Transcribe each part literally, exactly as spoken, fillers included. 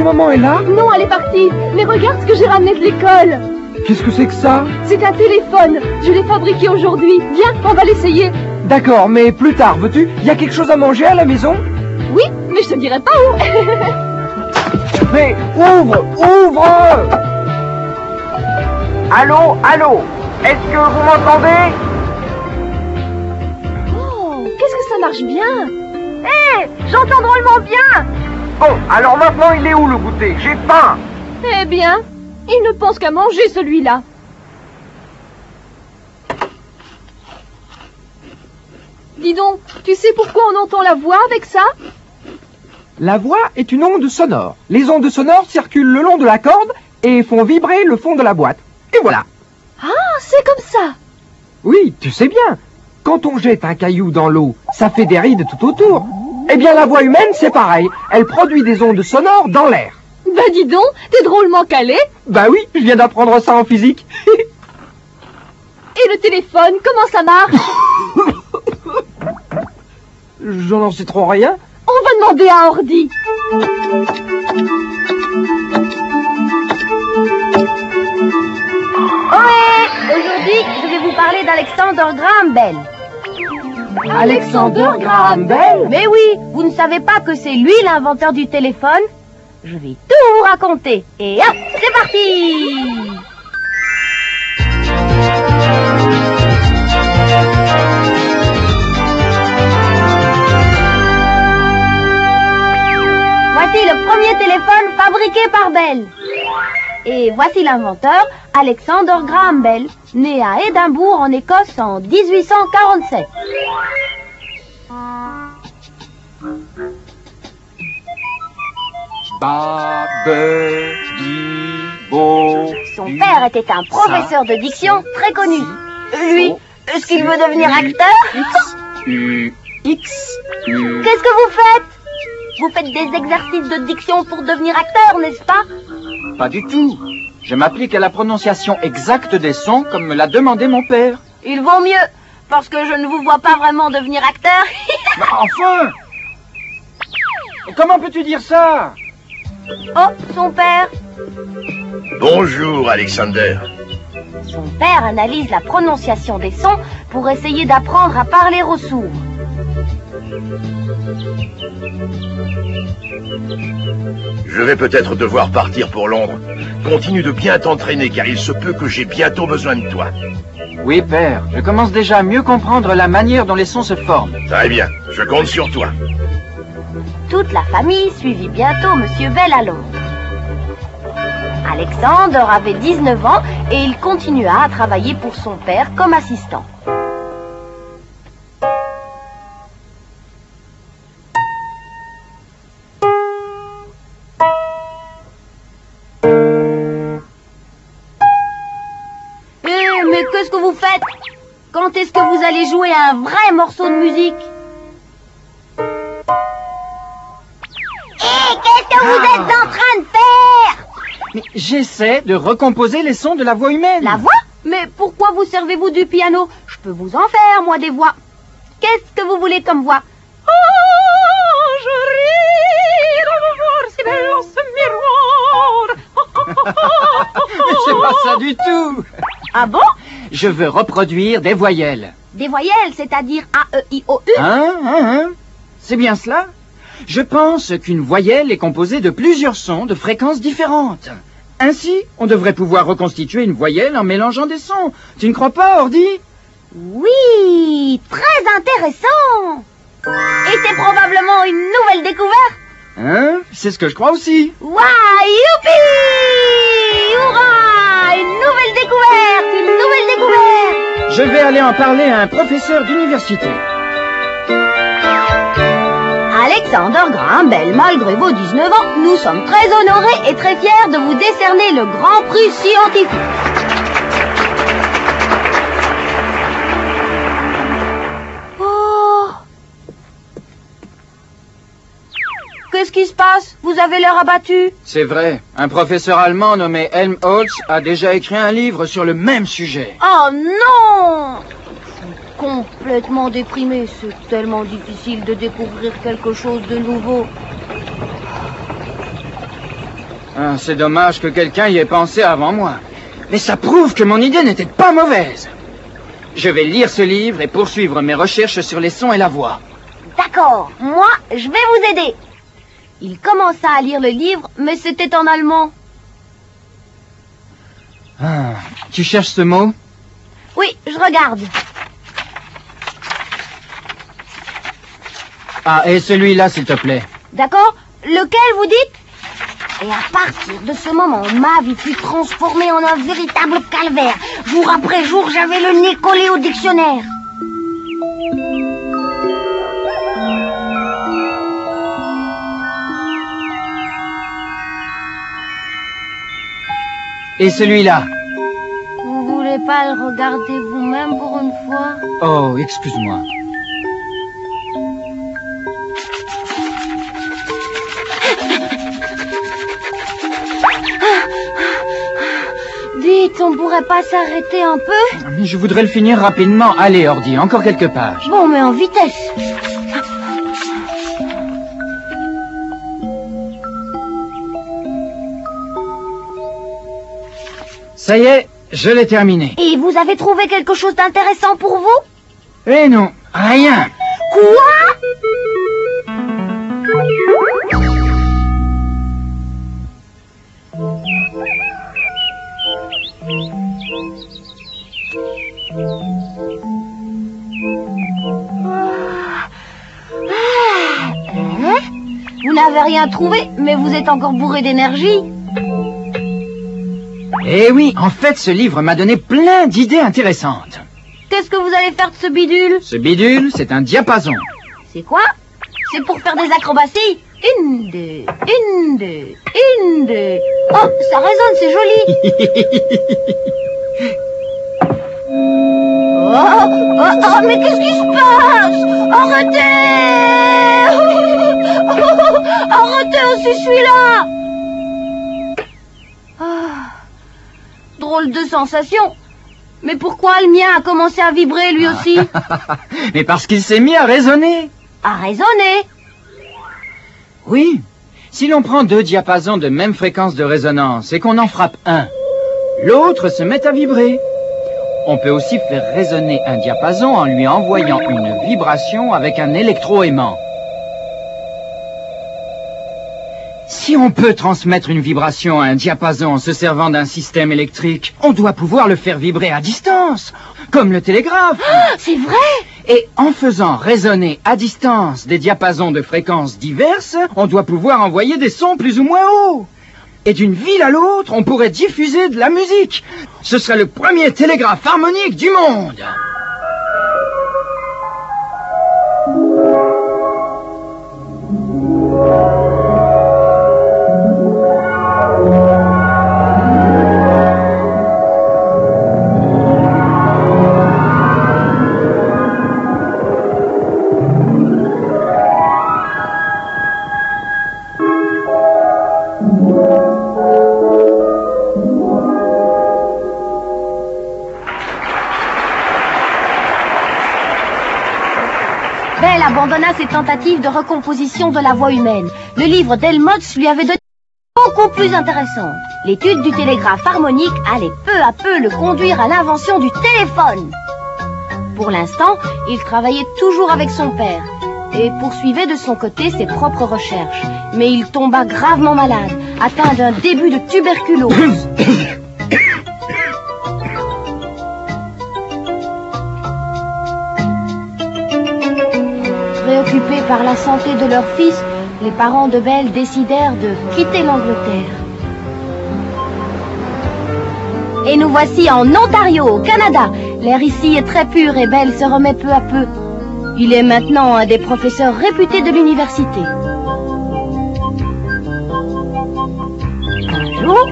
maman est là? Non, elle est partie. Mais regarde ce que j'ai ramené de l'école. Qu'est-ce que c'est que ça? C'est un téléphone. Je l'ai fabriqué aujourd'hui. Viens, on va l'essayer. D'accord, mais plus tard, veux-tu? Il y a quelque chose à manger à la maison? Oui, mais je te dirai pas où. Mais ouvre, ouvre! Allô, allô? Est-ce que vous m'entendez? Oh, qu'est-ce que ça marche bien. Hé, hey, j'entends drôlement bien. Bon, alors maintenant il est où le goûter? J'ai faim. Eh bien, il ne pense qu'à manger celui-là. Dis donc, tu sais pourquoi on entend la voix avec ça? La voix est une onde sonore. Les ondes sonores circulent le long de la corde et font vibrer le fond de la boîte. Et voilà. Ah, c'est comme ça. Oui, tu sais bien. Quand on jette un caillou dans l'eau, ça fait des rides tout autour. Eh bien, la voix humaine, c'est pareil. Elle produit des ondes sonores dans l'air. Bah dis donc, t'es drôlement calé. Bah oui, je viens d'apprendre ça en physique. Et le téléphone, comment ça marche? J'en sais trop rien. On va demander à Ordi. Ohé! Aujourd'hui, je vais vous parler d'Alexander Graham Bell. Alexander Graham Bell? Mais oui, vous ne savez pas que c'est lui l'inventeur du téléphone? Je vais tout vous raconter. Et hop, c'est parti! Voici le premier téléphone fabriqué par Bell. Et voici l'inventeur, Alexander Graham Bell, né à Édimbourg en Écosse en dix-huit cent quarante-sept. Son père était un professeur de diction très connu. Lui, est-ce qu'il veut devenir acteur? Qu'est-ce que vous faites? Vous faites des exercices de diction pour devenir acteur, n'est-ce pas? Pas du tout. Je m'applique à la prononciation exacte des sons comme me l'a demandé mon père. Il vaut mieux, parce que je ne vous vois pas vraiment devenir acteur. Mais enfin! Comment peux-tu dire ça? Oh, son père. Bonjour, Alexander. Son père analyse la prononciation des sons pour essayer d'apprendre à parler aux sourds. Je vais peut-être devoir partir pour Londres. Continue de bien t'entraîner, car il se peut que j'ai bientôt besoin de toi. Oui, père. Je commence déjà à mieux comprendre la manière dont les sons se forment. Très bien, je compte sur toi. Toute la famille suivit bientôt Monsieur Bell à Londres. Alexander avait dix-neuf ans et il continua à travailler pour son père comme assistant. Qu'est-ce que vous faites? Quand est-ce que vous allez jouer un vrai morceau de musique? Hé, qu'est-ce que vous êtes en train de faire? Mais j'essaie de recomposer les sons de la voix humaine. La voix? Mais pourquoi vous servez-vous du piano? Je peux vous en faire, moi, des voix. Qu'est-ce que vous voulez comme voix? Oh, je ris toujours si belle en ce miroir. Mais c'est pas ça du tout. Ah bon? Je veux reproduire des voyelles. Des voyelles, c'est-à-dire A, E, I, O, U? Hein, hein, hein? C'est bien cela? Je pense qu'une voyelle est composée de plusieurs sons de fréquences différentes. Ainsi, on devrait pouvoir reconstituer une voyelle en mélangeant des sons. Tu ne crois pas, Ordi? Oui, très intéressant. Et c'est probablement une nouvelle découverte. Hein? C'est ce que je crois aussi. Waouh, youpi! Hurrah! Une nouvelle découverte! Une nouvelle découverte! Je vais aller en parler à un professeur d'université. Alexander Graham Bell, malgré vos dix-neuf ans, nous sommes très honorés et très fiers de vous décerner le Grand Prix scientifique. Oh! Qu'est-ce qui se passe? Vous avez l'air abattu. C'est vrai. Un professeur allemand nommé Helmholtz a déjà écrit un livre sur le même sujet. Oh non! Je suis complètement déprimé. C'est tellement difficile de découvrir quelque chose de nouveau. Ah, c'est dommage que quelqu'un y ait pensé avant moi. Mais ça prouve que mon idée n'était pas mauvaise. Je vais lire ce livre et poursuivre mes recherches sur les sons et la voix. D'accord, moi, je vais vous aider. Il commença à lire le livre, mais c'était en allemand. Ah, tu cherches ce mot? Oui, je regarde. Ah, et celui-là, s'il te plaît. D'accord? Lequel vous dites? Et à partir de ce moment, ma vie fut transformée en un véritable calvaire. Jour après jour, j'avais le nez collé au dictionnaire. Et celui-là? Vous voulez pas le regarder vous-même pour une fois? Oh, excuse-moi. Dites, on pourrait pas s'arrêter un peu? Mais je voudrais le finir rapidement. Allez, Ordi, encore quelques pages. Bon, mais en vitesse. Ça y est, je l'ai terminé. Et vous avez trouvé quelque chose d'intéressant pour vous? Eh non, rien. Quoi? Hein? Vous n'avez rien trouvé, mais vous êtes encore bourré d'énergie. Eh oui, en fait, ce livre m'a donné plein d'idées intéressantes. Qu'est-ce que vous allez faire de ce bidule? Ce bidule, c'est un diapason. C'est quoi? C'est pour faire des acrobaties? Une, deux, une, deux, une, deux. Oh, ça résonne, c'est joli. Oh, oh, oh, mais qu'est-ce qui se passe? Arrêtez! Oh, arrêtez, c'est celui-là! Ah, drôle de sensation. Mais pourquoi le mien a commencé à vibrer lui aussi? Mais parce qu'il s'est mis à résonner. À résonner? Oui. Si l'on prend deux diapasons de même fréquence de résonance et qu'on en frappe un, l'autre se met à vibrer. On peut aussi faire résonner un diapason en lui envoyant une vibration avec un électroaimant. Si on peut transmettre une vibration à un diapason en se servant d'un système électrique, on doit pouvoir le faire vibrer à distance, comme le télégraphe. Ah, c'est vrai? Et en faisant résonner à distance des diapasons de fréquences diverses, on doit pouvoir envoyer des sons plus ou moins hauts. Et d'une ville à l'autre, on pourrait diffuser de la musique. Ce serait le premier télégraphe harmonique du monde. Bell abandonna ses tentatives de recomposition de la voix humaine. Le livre d'Helmholtz lui avait donné beaucoup plus intéressant. L'étude du télégraphe harmonique allait peu à peu le conduire à l'invention du téléphone. Pour l'instant, il travaillait toujours avec son père et poursuivait de son côté ses propres recherches. Mais il tomba gravement malade, atteint d'un début de tuberculose. Préoccupés par la santé de leur fils, les parents de Bell décidèrent de quitter l'Angleterre. Et nous voici en Ontario, au Canada. L'air ici est très pur et Bell se remet peu à peu. Il est maintenant un des professeurs réputés de l'université. Bonjour.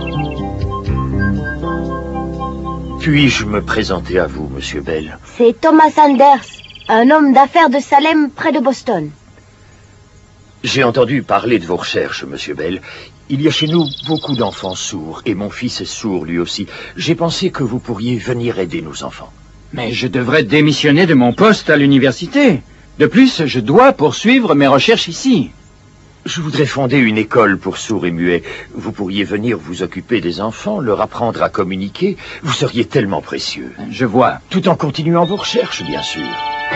Puis-je me présenter à vous, monsieur Bell? C'est Thomas Anders, un homme d'affaires de Salem, près de Boston. J'ai entendu parler de vos recherches, monsieur Bell. Il y a chez nous beaucoup d'enfants sourds, et mon fils est sourd lui aussi. J'ai pensé que vous pourriez venir aider nos enfants. Mais je devrais démissionner de mon poste à l'université. De plus, je dois poursuivre mes recherches ici. Je voudrais fonder une école pour sourds et muets. Vous pourriez venir vous occuper des enfants, leur apprendre à communiquer. Vous seriez tellement précieux. Je vois. Tout en continuant vos recherches, bien sûr.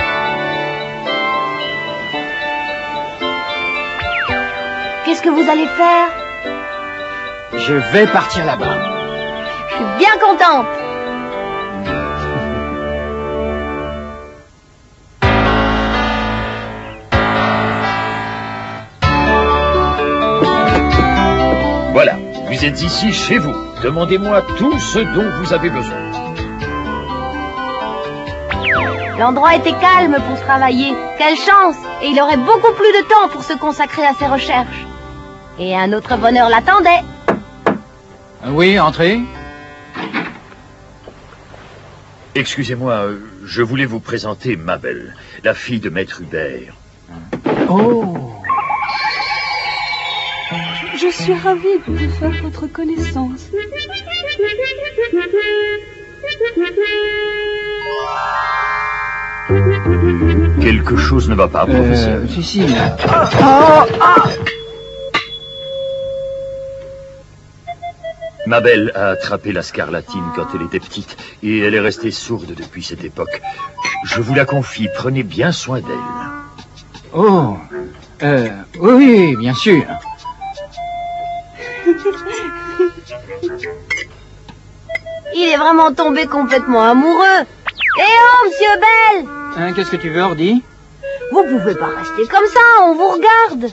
Qu'est-ce que vous allez faire? Je vais partir là-bas. Je suis bien contente. Voilà, vous êtes ici chez vous. Demandez-moi tout ce dont vous avez besoin. L'endroit était calme pour travailler. Quelle chance! Et il aurait beaucoup plus de temps pour se consacrer à ses recherches. Et un autre bonheur l'attendait. Oui, entrez. Excusez-moi, euh, je voulais vous présenter Mabel, la fille de Maître Hubert. Oh. Je suis ravie de faire votre connaissance. Quelque chose ne va pas, professeur. Euh, si, si. Mabel a attrapé la scarlatine quand elle était petite et elle est restée sourde depuis cette époque. Je vous la confie, prenez bien soin d'elle. Oh. Euh, oui, oui, bien sûr. Il est vraiment tombé complètement amoureux. Eh oh, Monsieur Bell! Hein, qu'est-ce que tu veux, Ordi? Vous pouvez pas rester comme ça, on vous regarde.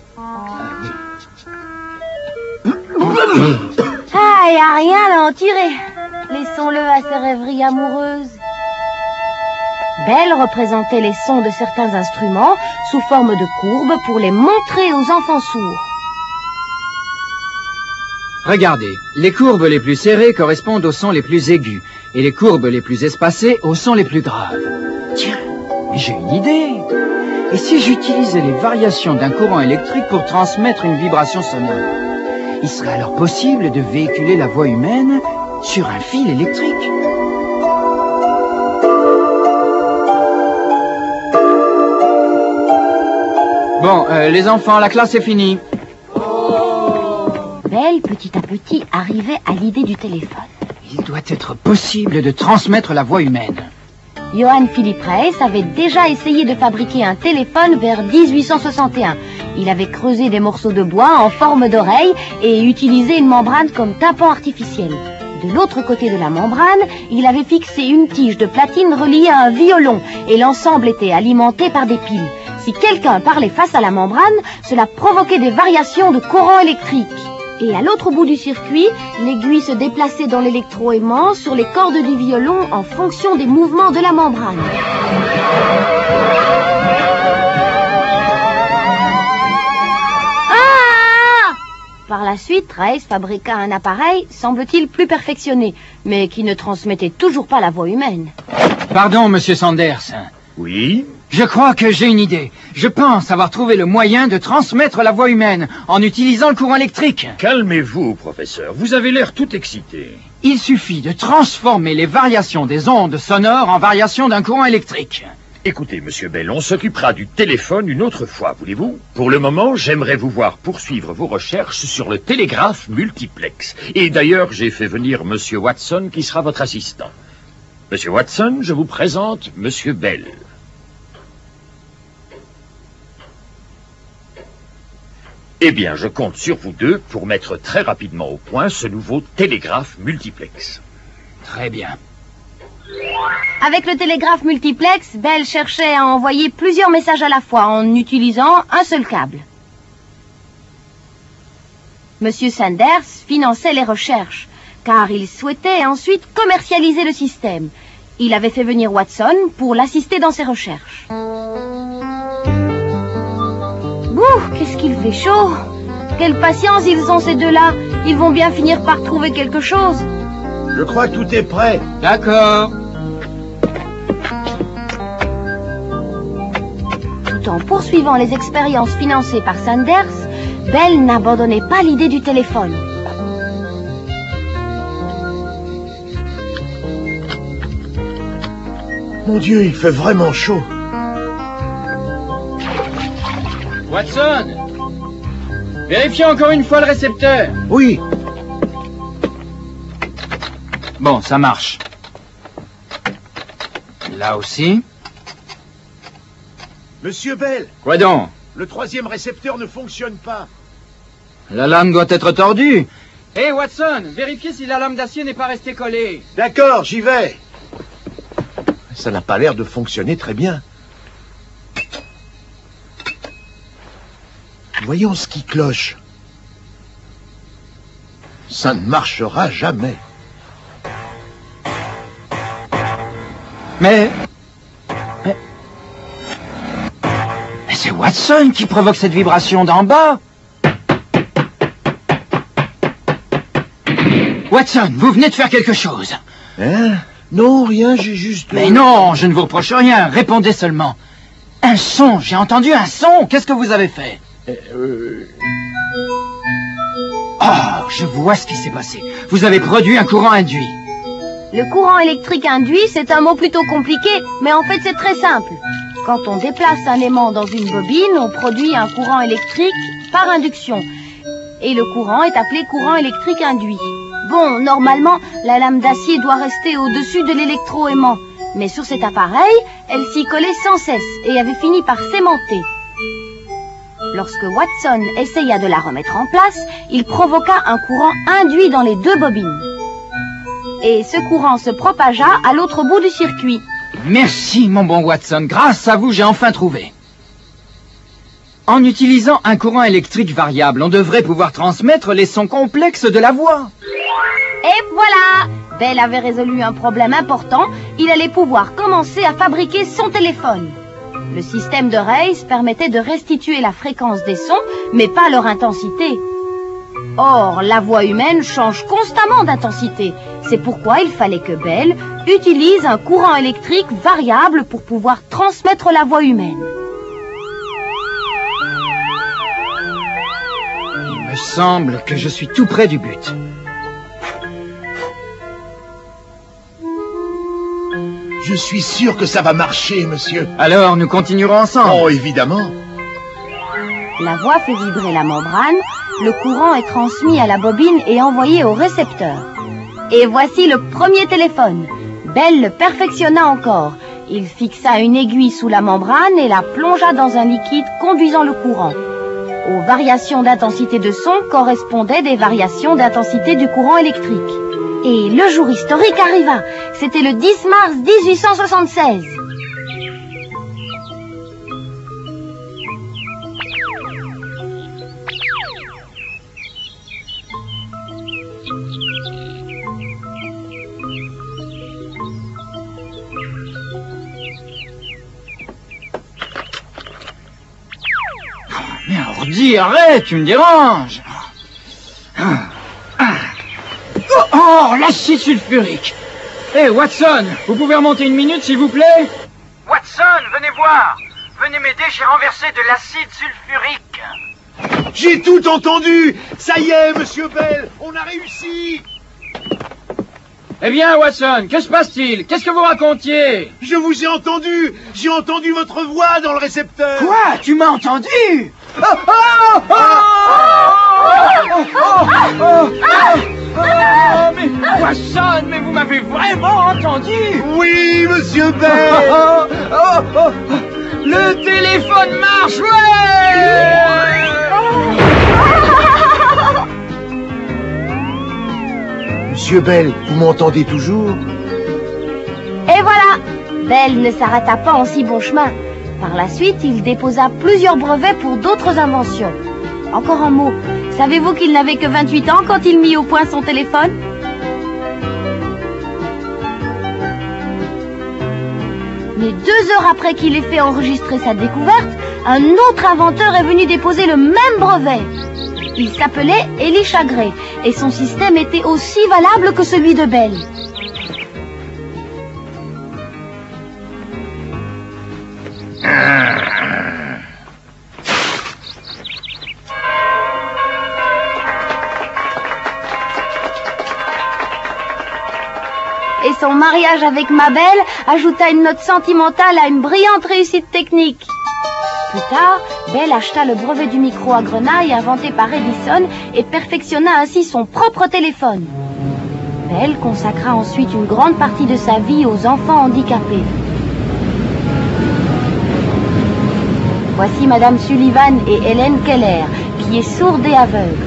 Ah, y a rien à en tirer. Laissons-le à ses rêveries amoureuses. Bell représentait les sons de certains instruments sous forme de courbes pour les montrer aux enfants sourds. Regardez, les courbes les plus serrées correspondent aux sons les plus aigus, et les courbes les plus espacées aux sons les plus graves. Tiens, mais j'ai une idée. Et si j'utilisais les variations d'un courant électrique pour transmettre une vibration sonore? Il serait alors possible de véhiculer la voix humaine sur un fil électrique. Bon, euh, les enfants, la classe est finie. Bell, petit à petit, arrivait à l'idée du téléphone. Il doit être possible de transmettre la voix humaine. Johann Philipp Reis avait déjà essayé de fabriquer un téléphone vers dix-huit cent soixante et un. Il avait creusé des morceaux de bois en forme d'oreille et utilisé une membrane comme tympan artificiel. De l'autre côté de la membrane, il avait fixé une tige de platine reliée à un violon et l'ensemble était alimenté par des piles. Si quelqu'un parlait face à la membrane, cela provoquait des variations de courant électrique. Et à l'autre bout du circuit, l'aiguille se déplaçait dans l'électroaimant sur les cordes du violon en fonction des mouvements de la membrane. Ah! Par la suite, Reis fabriqua un appareil, semble-t-il, plus perfectionné, mais qui ne transmettait toujours pas la voix humaine. Pardon, monsieur Sanders. Oui? Je crois que j'ai une idée. Je pense avoir trouvé le moyen de transmettre la voix humaine en utilisant le courant électrique. Calmez-vous, professeur. Vous avez l'air tout excité. Il suffit de transformer les variations des ondes sonores en variations d'un courant électrique. Écoutez, monsieur Bell, on s'occupera du téléphone une autre fois, voulez-vous? Pour le moment, j'aimerais vous voir poursuivre vos recherches sur le télégraphe multiplex. Et d'ailleurs, j'ai fait venir monsieur Watson qui sera votre assistant. Monsieur Watson, je vous présente monsieur Bell. Eh bien, je compte sur vous deux pour mettre très rapidement au point ce nouveau télégraphe multiplex. Très bien. Avec le télégraphe multiplex, Bell cherchait à envoyer plusieurs messages à la fois en utilisant un seul câble. Monsieur Sanders finançait les recherches, car il souhaitait ensuite commercialiser le système. Il avait fait venir Watson pour l'assister dans ses recherches. Bouh, qu'est-ce qu'il fait chaud! Quelle patience ils ont ces deux-là! Ils vont bien finir par trouver quelque chose. Je crois que tout est prêt. D'accord. Tout en poursuivant les expériences financées par Sanders, Bell n'abandonnait pas l'idée du téléphone. Mon Dieu, il fait vraiment chaud. Watson! Vérifiez encore une fois le récepteur. Oui. Bon, ça marche. Là aussi. Monsieur Bell, Quoi donc? le troisième récepteur ne fonctionne pas. La lame doit être tordue. Hé, hey, Watson, vérifiez si la lame d'acier n'est pas restée collée. D'accord, j'y vais. Ça n'a pas l'air de fonctionner très bien. Voyons ce qui cloche. Ça ne marchera jamais. Mais... Mais... Mais c'est Watson qui provoque cette vibration d'en bas. Watson, vous venez de faire quelque chose. Hein? Non, rien, j'ai juste... Mais non, je ne vous reproche rien, répondez seulement. Un son, j'ai entendu un son, qu'est-ce que vous avez fait? Euh... Oh, je vois ce qui s'est passé. Vous avez produit un courant induit. Le courant électrique induit, c'est un mot plutôt compliqué, mais en fait c'est très simple. Quand on déplace un aimant dans une bobine, on produit un courant électrique par induction. Et le courant est appelé courant électrique induit. Bon, normalement, la lame d'acier doit rester au-dessus de l'électroaimant. Mais sur cet appareil, elle s'y collait sans cesse et avait fini par s'aimanter. Lorsque Watson essaya de la remettre en place, il provoqua un courant induit dans les deux bobines. Et ce courant se propagea à l'autre bout du circuit. Merci, mon bon Watson. Grâce à vous, j'ai enfin trouvé. En utilisant un courant électrique variable, on devrait pouvoir transmettre les sons complexes de la voix. Et voilà! Bell avait résolu un problème important. Il allait pouvoir commencer à fabriquer son téléphone. Le système de Race permettait de restituer la fréquence des sons, mais pas leur intensité. Or, la voix humaine change constamment d'intensité. C'est pourquoi il fallait que Bell utilise un courant électrique variable pour pouvoir transmettre la voix humaine. Il me semble que je suis tout près du but. Je suis sûr que ça va marcher, monsieur. Alors, nous continuerons ensemble. Oh, évidemment. La voix fait vibrer la membrane, le courant est transmis à la bobine et envoyé au récepteur. Et voici le premier téléphone. Bell le perfectionna encore. Il fixa une aiguille sous la membrane et la plongea dans un liquide conduisant le courant. Aux variations d'intensité de son correspondaient des variations d'intensité du courant électrique. Et le jour historique arriva. C'était le dix mars mille huit cent soixante-seize. Mais ordi, arrête, tu me déranges. Oh, l'acide sulfurique. Hé, hey, Watson, vous pouvez remonter une minute, s'il vous plaît? Watson, venez voir. Venez m'aider, j'ai renversé de l'acide sulfurique. J'ai tout entendu. Ça y est, monsieur Bell, on a réussi. Eh bien, Watson, que se passe-t-il? Qu'est-ce que vous racontiez? Je vous ai entendu. J'ai entendu votre voix dans le récepteur. Quoi? Tu m'as entendu? Oh, oh, oh, oh, oh, oh, oh, oh, mais Watson, mais vous m'avez vraiment entendu? Oui, monsieur Bell. Oh, oh, oh, le téléphone marche, ouais! Monsieur Bell, vous m'entendez toujours? Et voilà! Bell ne s'arrêta pas en si bon chemin. Par la suite, il déposa plusieurs brevets pour d'autres inventions. Encore un mot. Savez-vous qu'il n'avait que vingt-huit ans quand il mit au point son téléphone? Mais deux heures après qu'il ait fait enregistrer sa découverte, un autre inventeur est venu déposer le même brevet. Il s'appelait Elisha Gray et son système était aussi valable que celui de Bell. Et son mariage avec Mabel ajouta une note sentimentale à une brillante réussite technique. Plus tard, Bell acheta le brevet du micro à grenaille inventé par Edison et perfectionna ainsi son propre téléphone. Bell consacra ensuite une grande partie de sa vie aux enfants handicapés. Voici Madame Sullivan et Hélène Keller, qui est sourde et aveugle.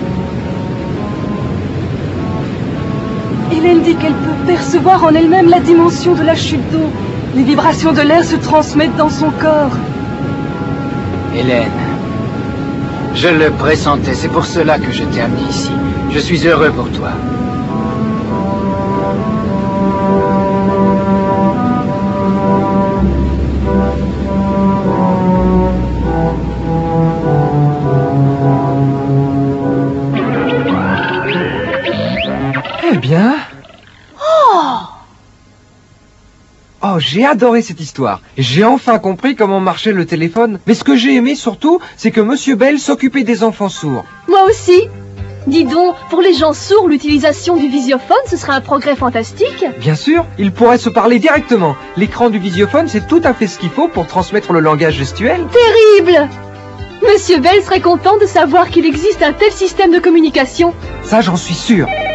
Hélène dit qu'elle peut percevoir en elle-même la dimension de la chute d'eau. Les vibrations de l'air se transmettent dans son corps. Hélène, je le pressentais, c'est pour cela que je t'ai amené ici. Je suis heureux pour toi. Eh bien... Oh, j'ai adoré cette histoire. J'ai enfin compris comment marchait le téléphone. Mais ce que j'ai aimé surtout, c'est que Monsieur Bell s'occupait des enfants sourds. Moi aussi. Dis donc, pour les gens sourds, l'utilisation du visiophone, ce serait un progrès fantastique. Bien sûr, ils pourraient se parler directement. L'écran du visiophone, c'est tout à fait ce qu'il faut pour transmettre le langage gestuel. Terrible! Monsieur Bell serait content de savoir qu'il existe un tel système de communication. Ça, j'en suis sûr.